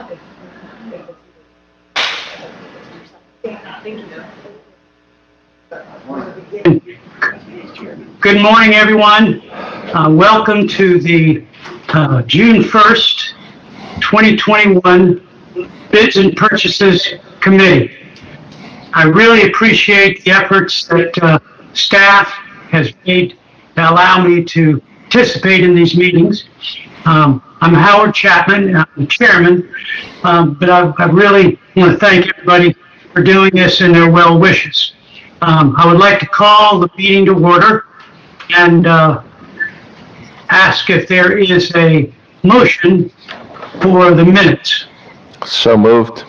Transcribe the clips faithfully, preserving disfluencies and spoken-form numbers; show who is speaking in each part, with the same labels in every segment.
Speaker 1: Good morning, everyone. Uh, welcome to the uh, June first, twenty twenty-one Bids and Purchases Committee. I really appreciate the efforts that uh, staff has made to allow me to participate in these meetings. Um, I'm Howard Chapman, I'm the chairman, um, but I, I really want to thank everybody for doing this and their well wishes. Um, I would like to call the meeting to order and uh, ask if there is a motion for the minutes.
Speaker 2: So moved.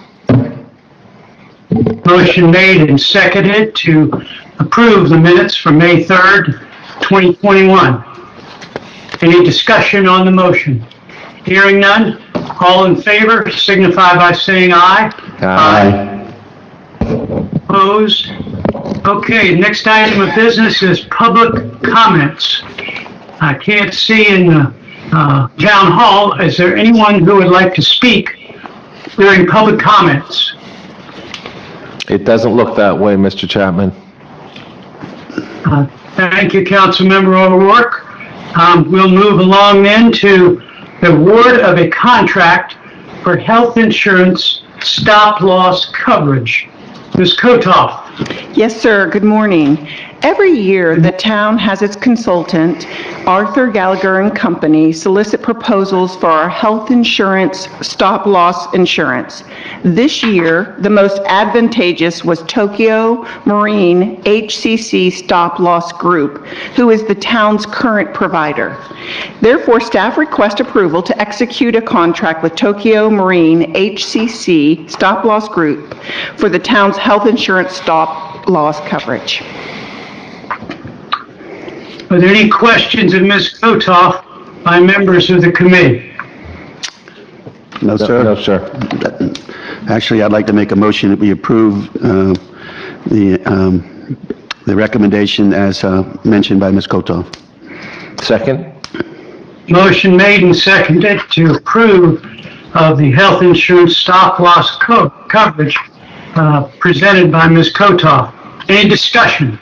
Speaker 1: Motion made and seconded to approve the minutes for May third, twenty twenty-one. Any discussion on the motion? Hearing none, all in favor signify by saying aye.
Speaker 2: Aye.
Speaker 1: Opposed? Okay, next item of business is public comments. I can't see in the uh, town hall. Is there anyone who would like to speak during public comments?
Speaker 2: It doesn't look that way, Mister Chapman.
Speaker 1: Uh, Thank you, Councilmember O'Rourke. Um, We'll move along then to the award of a contract for health insurance stop-loss coverage. Miz Kotoff.
Speaker 3: Yes, sir. Good morning. Every year, the town has its consultant, Arthur Gallagher and Company, solicit proposals for our health insurance stop-loss insurance. This year, the most advantageous was Tokyo Marine H C C Stop-Loss Group, who is the town's current provider. Therefore, staff request approval to execute a contract with Tokyo Marine H C C Stop-Loss Group for the town's health insurance stop-loss coverage.
Speaker 1: Are there any questions of Miz Kotoff by members of the committee?
Speaker 4: No, sir.
Speaker 2: No, sir.
Speaker 4: Actually, I'd like to make a motion that we approve uh, the um, the recommendation as uh, mentioned by Miz Kotoff.
Speaker 2: Second?
Speaker 1: Motion made and seconded to approve of the health insurance stop-loss co- coverage uh, presented by Miz Kotoff. Any discussion?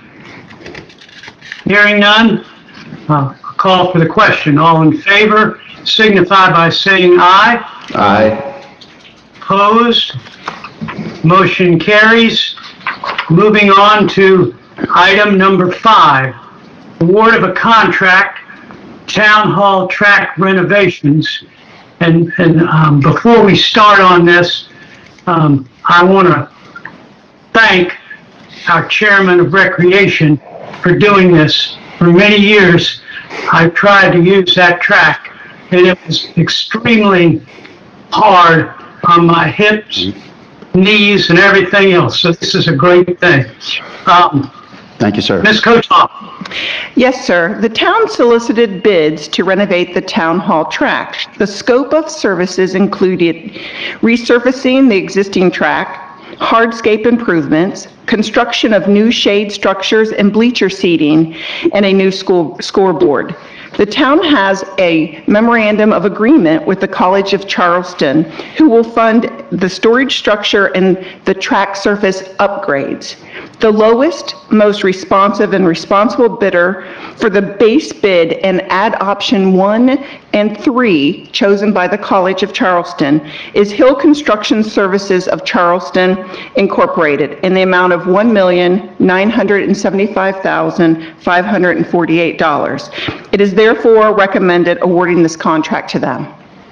Speaker 1: Hearing none, uh, I'll call for the question. All in favor signify by saying aye.
Speaker 2: Aye.
Speaker 1: Opposed? Motion carries. Moving on to item number five, award of a contract, Town Hall track renovations. And, and um, before we start on this, um, I want to thank our chairman of recreation for doing this. For many years, I've tried to use that track, and it was extremely hard on my hips, knees, and everything else. So this is a great thing. Um,
Speaker 4: Thank you, sir.
Speaker 1: Miz Kotoff.
Speaker 3: Yes, sir. The town solicited bids to renovate the town hall track. The scope of services included resurfacing the existing track, hardscape improvements, construction of new shade structures and bleacher seating, and a new school scoreboard. The town has a memorandum of agreement with the College of Charleston, who will fund the storage structure and the track surface upgrades. The lowest, most responsive and responsible bidder for the base bid and add option one and three chosen by the College of Charleston is Hill Construction Services of Charleston Incorporated in the amount of one million nine hundred seventy-five thousand five hundred forty-eight dollars. It is therefore recommended awarding this contract to them.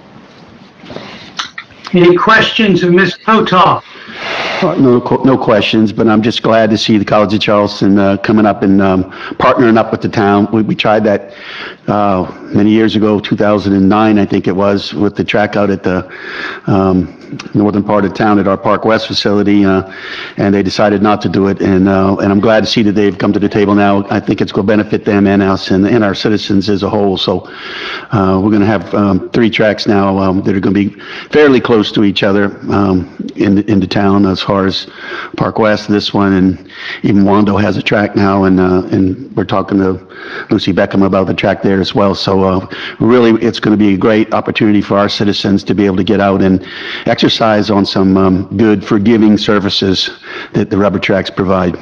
Speaker 1: Any questions of Miz Kotoff?
Speaker 4: Uh, No, qu- no questions, but I'm just glad to see the College of Charleston uh, coming up and um, partnering up with the town. We, we tried that uh, many years ago, two thousand nine, I think it was, with the track out at the um, northern part of town at our Park West facility, uh, and they decided not to do it. And uh, and I'm glad to see that they've come to the table now. I think it's going to benefit them and us and, and our citizens as a whole. So uh, we're going to have um, three tracks now um, that are going to be fairly close to each other um, in in the town as far as Park West, this one, and even Wando has a track now, and, uh, and we're talking to Lucy Beckham about the track there as well. So, uh, really, it's going to be a great opportunity for our citizens to be able to get out and exercise on some, um, good, forgiving surfaces that the rubber tracks provide.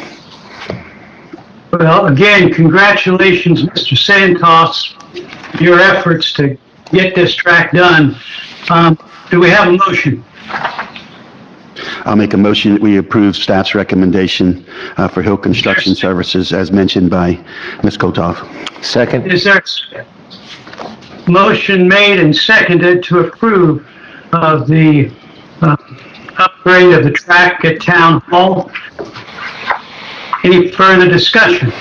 Speaker 1: Well, again, congratulations, Mister Santos, your efforts to get this track done. Um, do we have a motion?
Speaker 4: I'll make a motion that we approve staff's recommendation uh, for Hill Construction Services as mentioned by Miz Kotoff.
Speaker 2: Second?
Speaker 1: Is there a motion made and seconded to approve of the uh, upgrade of the track at Town Hall? Any further discussion?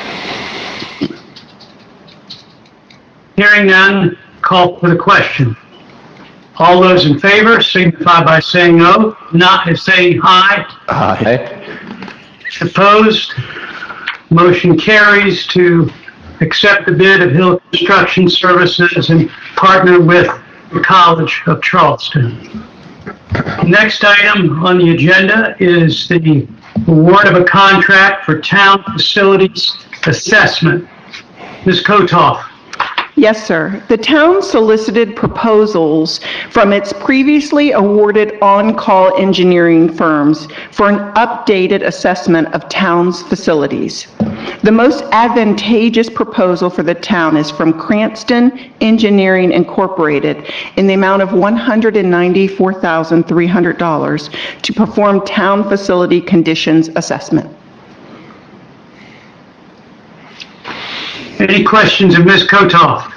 Speaker 1: Hearing none, call for the question. All those in favor signify by saying no, not as saying aye.
Speaker 2: Aye.
Speaker 1: Opposed? Motion carries to accept the bid of Hill Construction Services and partner with the College of Charleston. Next item on the agenda is the award of a contract for town facilities assessment. Miz Kotoff.
Speaker 3: Yes, sir. The town solicited proposals from its previously awarded on-call engineering firms for an updated assessment of town's facilities. The most advantageous proposal for the town is from Cranston Engineering Incorporated in the amount of one hundred ninety-four thousand three hundred dollars to perform town facility conditions assessment.
Speaker 1: Any questions of Miz Kotoff?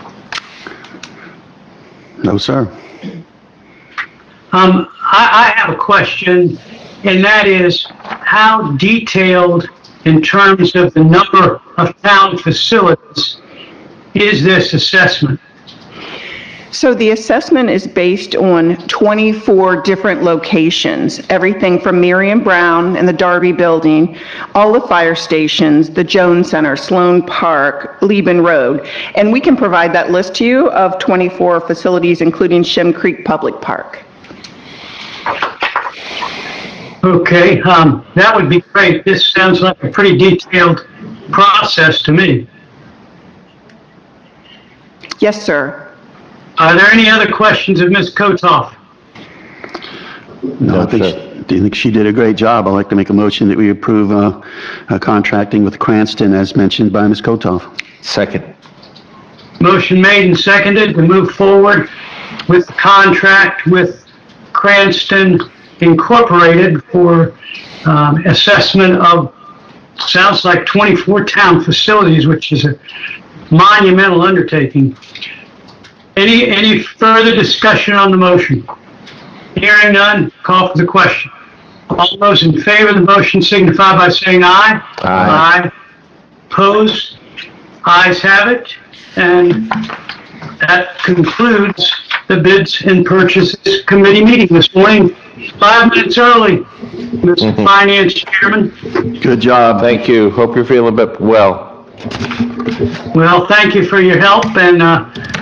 Speaker 4: No, sir.
Speaker 1: Um, I, I have a question, and that is how detailed in terms of the number of town facilities is this assessment?
Speaker 3: So the assessment is based on twenty-four different locations, everything from Miriam Brown and the Darby Building, all the fire stations, the Jones Center, Sloan Park, Lieben Road. And we can provide that list to you of twenty-four facilities, including Shem Creek Public Park.
Speaker 1: Okay, um, that would be great. This sounds like a pretty detailed process to me.
Speaker 3: Yes, sir.
Speaker 1: Are there any other questions of Miz Kotoff?
Speaker 4: No, I think,
Speaker 2: sir.
Speaker 4: she, I think she did a great job. I'd like to make a motion that we approve uh, uh, contracting with Cranston as mentioned by Miz Kotoff.
Speaker 2: Second.
Speaker 1: Motion made and seconded to move forward with the contract with Cranston Incorporated for um, assessment of, sounds like twenty-four town facilities, which is a monumental undertaking. Any, any further discussion on the motion? Hearing none, call for the question. All those in favor of the motion signify by saying aye.
Speaker 2: Aye.
Speaker 1: Aye. Opposed? Ayes have it. And that concludes the Bids and Purchases Committee meeting this morning, five minutes early. Mister Finance Chairman.
Speaker 4: Good job.
Speaker 2: Thank you. Hope you're feeling a bit well.
Speaker 1: Well, thank you for your help, and uh,